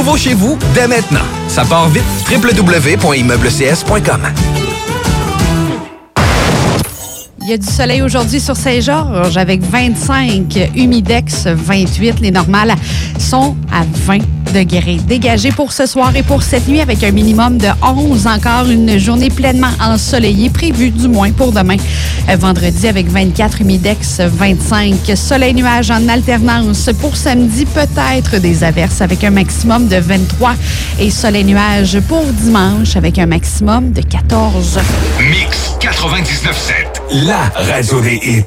nouveau chez vous dès maintenant. Ça part vite. www.immeublescs.com. Il y a du soleil aujourd'hui sur Saint-Georges avec 25, Humidex 28. Les normales sont à 20 degrés. Dégagé pour ce soir et pour cette nuit avec un minimum de 11. Encore une journée pleinement ensoleillée, prévue du moins pour demain. Vendredi avec 24, Humidex 25. Soleil-nuage en alternance. Pour samedi, peut-être des averses avec un maximum de 23. Et soleil-nuage pour dimanche avec un maximum de 14. Mix 99.7. La radio des hits.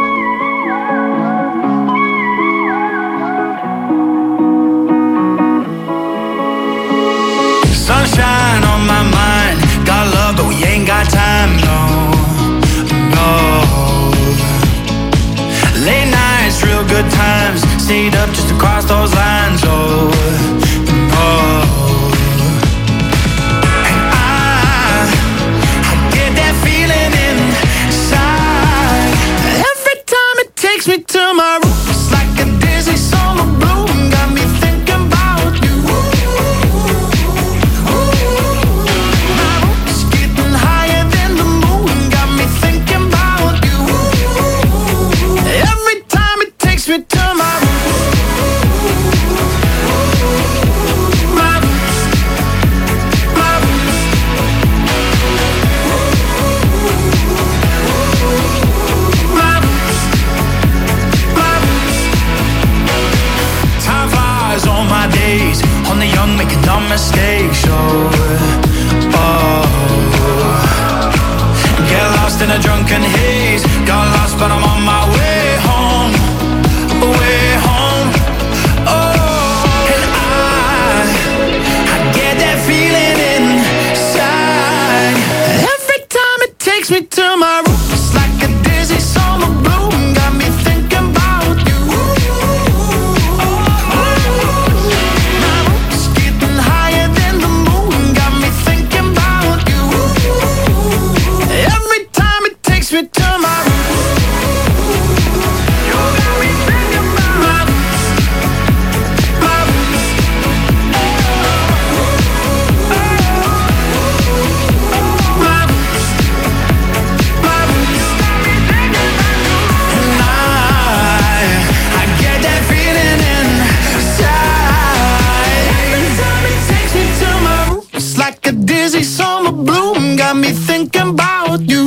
Sunshine on my mind. Got love, but we ain't got time, no, no. Late nights, real good times. Stayed up just to cross those lines, oh, oh. Takes me to my roots like a dizzy summer bloom. Got me thinking about you. My roots getting higher than the moon. Got me thinking about you. Every time it takes me to my roots. My roots. My roots. My roots. On my days, on the young making dumb mistakes, oh, oh. Get lost in a drunken haze, got lost but I'm on my way home, way home, oh. And I get that feeling inside. Every time it takes me to my roots like a dizzy summer bloom. Got me thinking about you. Me to my roots. You got me thinking about my roots. My roots. My roots. My roots. And I get that feeling inside. Every time it takes me to my roots like a dizzy summer bloom. Got me thinking about you.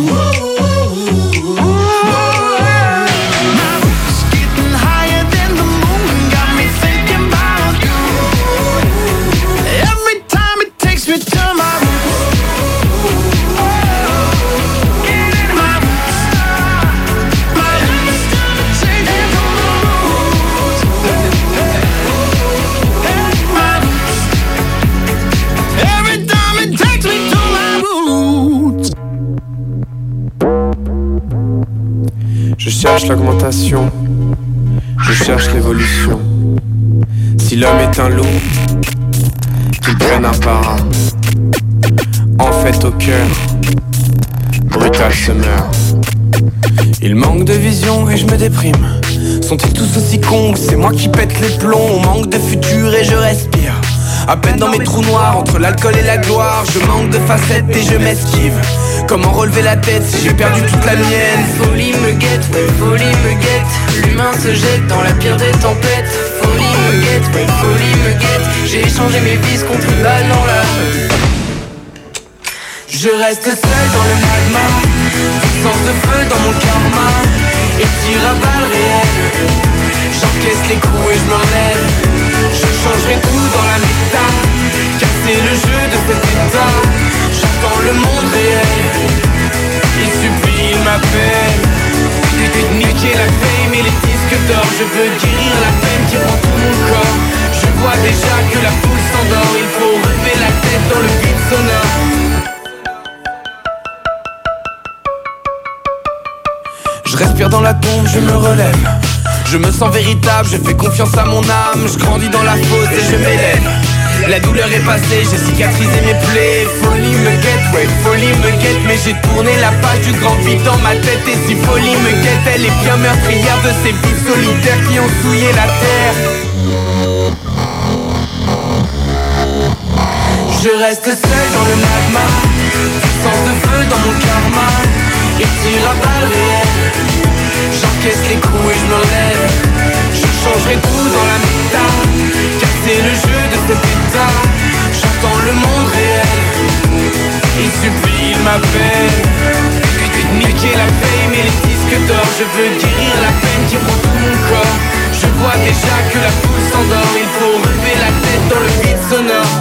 Je cherche l'augmentation, je cherche l'évolution. Si l'homme est un loup, qu'il prenne un par un. En fait au cœur, brutal se meurt. Il manque de vision et je me déprime. Sont-ils tous aussi cons ou c'est moi qui pète les plombs? On manque de futur et je respire. À peine dans mes trous noirs, entre l'alcool et la gloire. Je manque de facettes et je m'esquive. Comment relever la tête si j'ai perdu toute la mienne? Folie me guette, ouais, folie me guette. L'humain se jette dans la pire des tempêtes. Folie me guette, ouais, folie me guette. J'ai échangé mes vices contre une balle dans la rue. Je reste seul dans le magma, puissance de feu dans mon karma. Et tire à balles réelles. J'encaisse les coups et je me relève. Je changerai tout dans la méta. Casser le jeu de cet état. J'entends le monde réel. Il supplie, il m'appelle. Niquer la fame et les disques d'or. Je veux guérir la peine qui prend tout mon corps. Je vois déjà que la foule s'endort. Il faut relever la tête dans le vide sonore. Je respire dans la tombe, je me relève. Je me sens véritable, je fais confiance à mon âme. Je grandis dans la fosse et je m'élève. La douleur est passée, j'ai cicatrisé mes plaies. Folie me guette, ouais, folie me guette. Mais j'ai tourné la page du grand vide dans ma tête. Et si folie me guette, elle est bien meurtrière de ces vies solitaires qui ont souillé la terre. Je reste seul dans le magma, puissance de feu dans mon karma. Et tire à balles réelles, j'encaisse les coups et je me relève. Je changerai tout dans la méta, casser le jeu de cet état. J'entends le monde réel, il supplie, il m'appelle. Niquer la fame et les disques d'or. Je veux guérir la peine qui prend tout mon corps. Je vois déjà que la foule s'endort. Il faut relever la tête dans le vide sonore.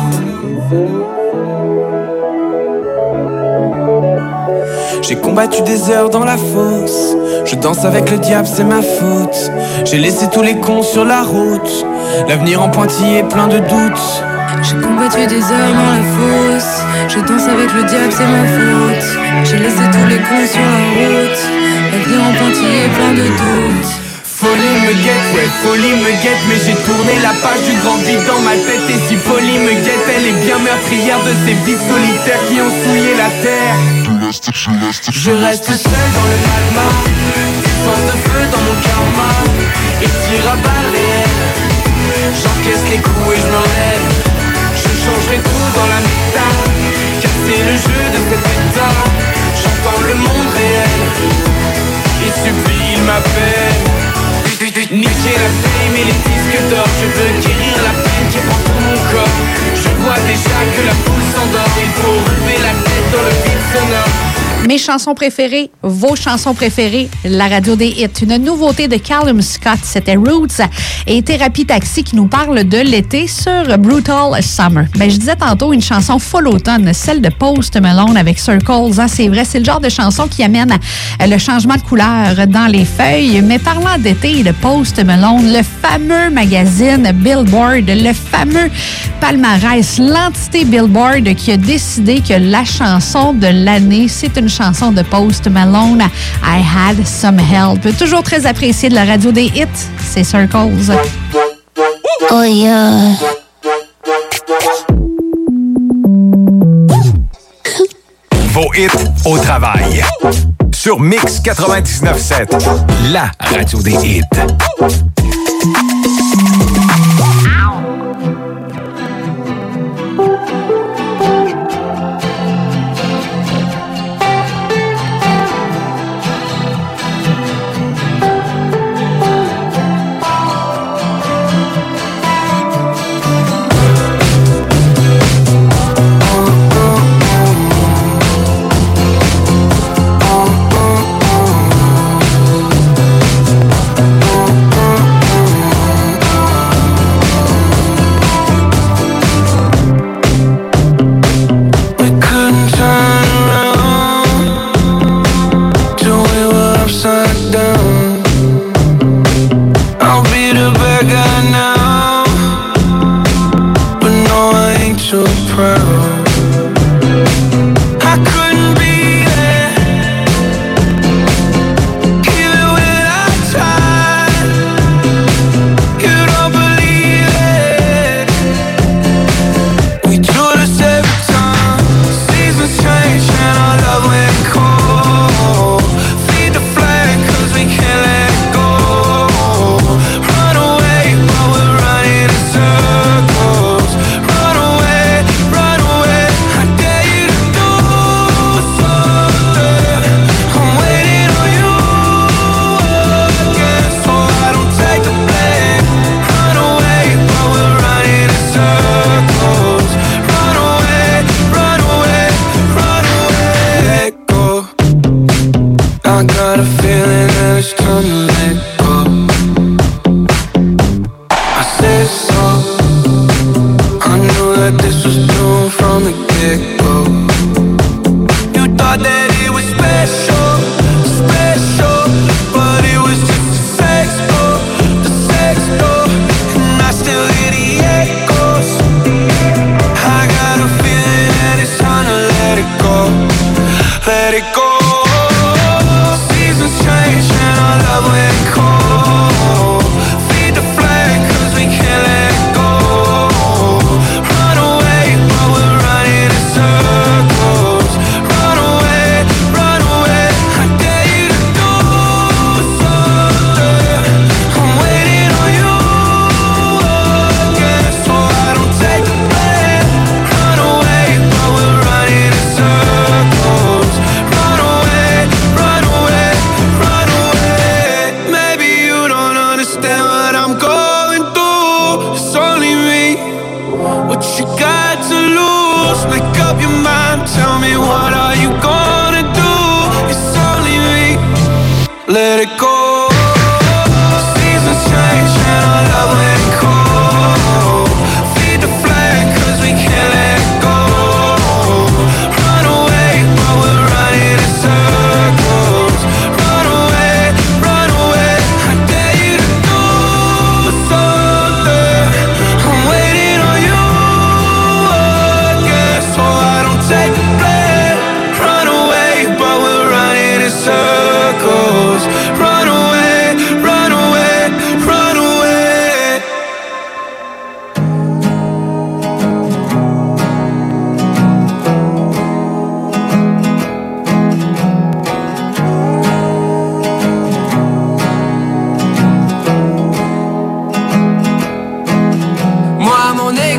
J'ai combattu des heures dans la fosse. Je danse avec le diable, c'est ma faute. J'ai laissé tous les cons sur la route. L'avenir en pointillé plein de doutes. J'ai combattu des heures dans la fosse. Je danse avec le diable, c'est ma faute. J'ai laissé tous les cons sur la route. L'avenir en pointillé plein de doutes. Folie me guette, ouais, folie me guette. Mais j'ai tourné la page du grand vide dans ma tête. Et si folie me guette, elle est bien meurtrière de ces vies solitaires qui ont souillé la terre. Je reste seul dans le magma, puissance de feu dans mon karma. Et tire à balles réelles, j'encaisse les coups et je me relève. Je changerai tout dans la méta, casser le jeu de cet état. J'entends le monde réel, il supplie, il m'appelle. Niquer la fame et les disques d'or. Je veux guérir la peine qui prend tout mon corps. Je vois déjà que la foule s'endort. Il faut relever la tête dans le vide sonore. Mes chansons préférées, vos chansons préférées, la radio des hits. Une nouveauté de Callum Scott, c'était Roots et Thérapie Taxi qui nous parle de l'été sur Brutal Summer. Ben, je disais tantôt une chanson full automne, celle de Post Malone avec Circles. Hein, c'est vrai, c'est le genre de chanson qui amène le changement de couleur dans les feuilles. Mais parlant d'été, de Post Malone, le fameux magazine Billboard, le fameux palmarès, l'entité Billboard qui a décidé que la chanson de l'année, c'est une chanson de Post Malone, I Had Some Help. Toujours très apprécié de la radio des hits, c'est Circles. Oh yeah. Vos hits au travail. Sur Mix 99.7, la radio des hits. Run away while we're running in circles.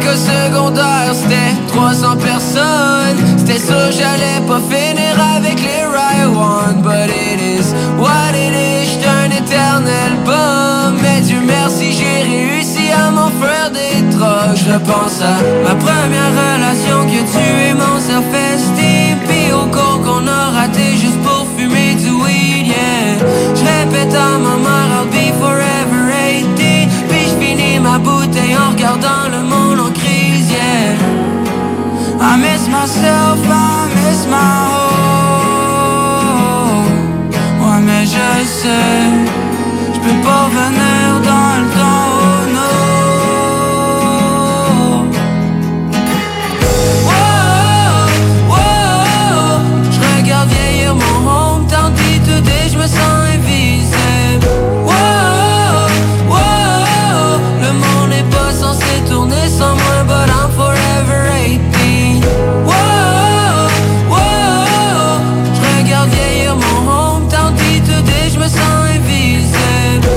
l'école secondaire, c'était 300 personnes. C'était sûr j'allais pas finir avec les Riot One. But it is what it is, j'suis un éternel bum. Mais Dieu merci, j'ai réussi à m'en faire des drogues. Je pense à ma première relation qui a tué mon self-esteem. Pis au cours qu'on a raté juste pour fumer du weed, yeah. J'répète à ma mère, I'll be forever 18. Puis j'finis ma bouteille en regardant le monde en crise, yeah. I miss myself, I miss my home. Ouais mais je sais, j'peux pas revenir dans le temps, oh no. J'regarde vieillir mon hometown, puis today j'me sens invisible. Le monde n'est pas censé tourner sans moi, but I'm forever 18. J'regarde vieillir mon hometown, puis today j'me sens invisible.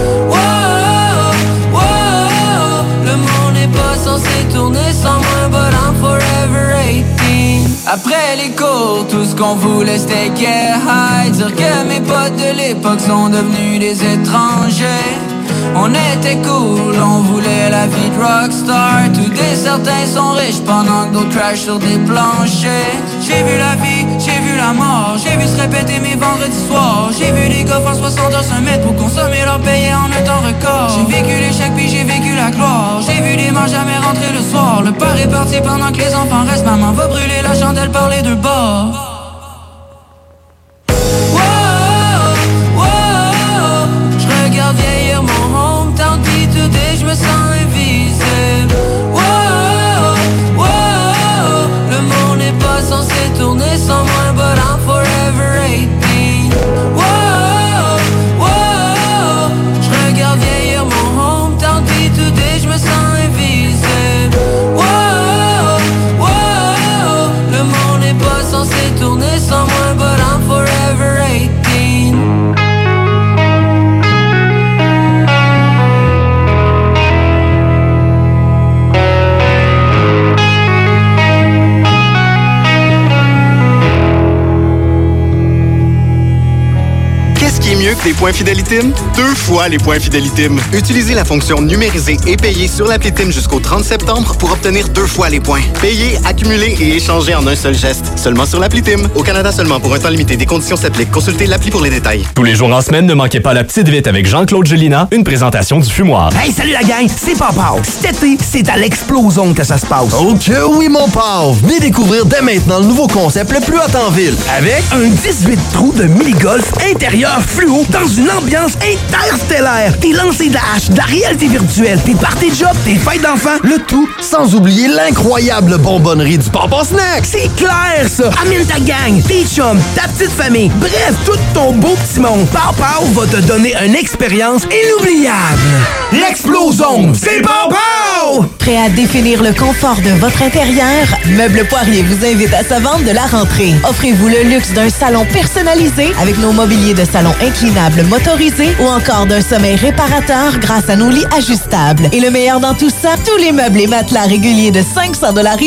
Le monde n'est pas censé tourner sans moi, but I'm forever 18. Après les cours, tout ce qu'on voulait c'était get high. Dire que mes potes de l'époque sont devenus des étrangers. On était cool, on voulait la vie de rockstar. Tous des certains sont riches pendant que d'autres crashent sur des planchers. J'ai vu la vie, j'ai vu la mort. J'ai vu se répéter mes vendredis soirs. J'ai vu des gars faire 60 heures se mettre pour consommer leur payer en un temps record. J'ai vécu l'échec puis j'ai vécu la gloire. J'ai vu des mères jamais rentrer le soir. Le père est parti pendant que les enfants restent. Maman va brûler la chandelle par les deux bords. J'regarde vieillir mon hometown, puis today j'me sens invisible. Le monde n'est pas censé tourner sans moi, but I'm forever 18. J'regarde vieillir mon hometown, puis today j'me sens invisible. Le monde n'est pas censé tourner sans moi, but I'm forever 18. Qu'est-ce qui est mieux que les points Fidélitime? 2 fois les points Fidélitime. Utilisez la fonction numériser et payer sur l'appli Tim jusqu'au 30 septembre pour obtenir 2 fois les points. Payer, accumuler et échanger en un seul geste. Seulement sur l'appli Tim. Au Canada seulement pour un temps limité. Des conditions s'appliquent. Consultez l'appli pour les détails. Tous les jours en semaine, ne manquez pas la petite vite avec Jean-Claude Gélina, une présentation du Fumoir. Hey, salut la gang, c'est Papa. Cet été, c'est à l'Explosion que ça se passe. Ok, oui, mon pave. Venez découvrir dès maintenant le nouveau concept le plus hot en ville. Avec un 18 trous de mini-golf intérieur fluo dans une ambiance interstellaire. Des lancers de hache, de la réalité virtuelle, des parties de job, des fêtes d'enfants, le tout sans oublier l'incroyable bonbonnerie du Papa Snack. C'est clair, ça. Amène ta gang, tes chums, ta petite famille, bref, tout ton beau petit monde. Papa va te donner une expérience inoubliable. L'Explosion, c'est Papa! Prêt à définir le confort de votre intérieur? Meubles Poirier vous invite à sa vente de la rentrée. Offrez-vous le luxe d'un salon personnalisé avec nos mobiliers de salon inclinables motorisés ou encore d'un sommeil réparateur grâce à nos lits ajustables. Et le meilleur dans tout ça, tous les meubles et matelas réguliers de 500 $